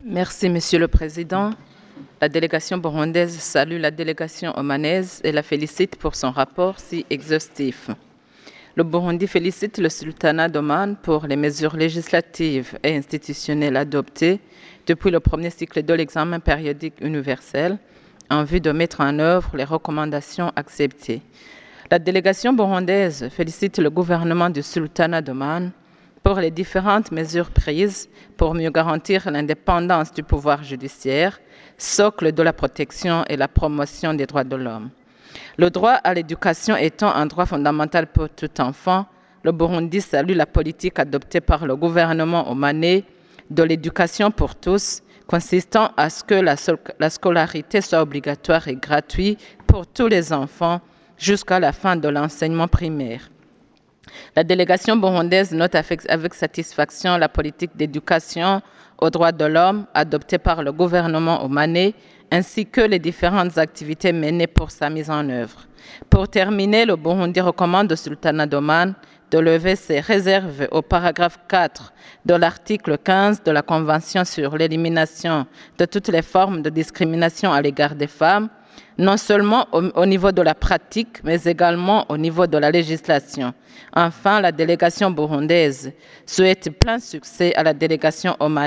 Merci, Monsieur le Président. La délégation burundaise salue la délégation omanaise et la félicite pour son rapport si exhaustif. Le Burundi félicite le sultanat d'Oman pour les mesures législatives et institutionnelles adoptées depuis le premier cycle de l'examen périodique universel en vue de mettre en œuvre les recommandations acceptées. La délégation burundaise félicite le gouvernement du sultanat d'Oman pour les différentes mesures prises pour mieux garantir l'indépendance du pouvoir judiciaire, socle de la protection et la promotion des droits de l'homme. Le droit à l'éducation étant un droit fondamental pour tout enfant, le Burundi salue la politique adoptée par le gouvernement omanais de l'éducation pour tous, consistant à ce que la scolarité soit obligatoire et gratuite pour tous les enfants jusqu'à la fin de l'enseignement primaire. La délégation burundaise note avec satisfaction la politique d'éducation aux droits de l'homme adoptée par le gouvernement omanais, ainsi que les différentes activités menées pour sa mise en œuvre. Pour terminer, le Burundi recommande au sultanat d'Oman de lever ses réserves au paragraphe 4 de l'article 15 de la Convention sur l'élimination de toutes les formes de discrimination à l'égard des femmes, non seulement au niveau de la pratique, mais également au niveau de la législation. Enfin, la délégation burundaise souhaite plein succès à la délégation omanaise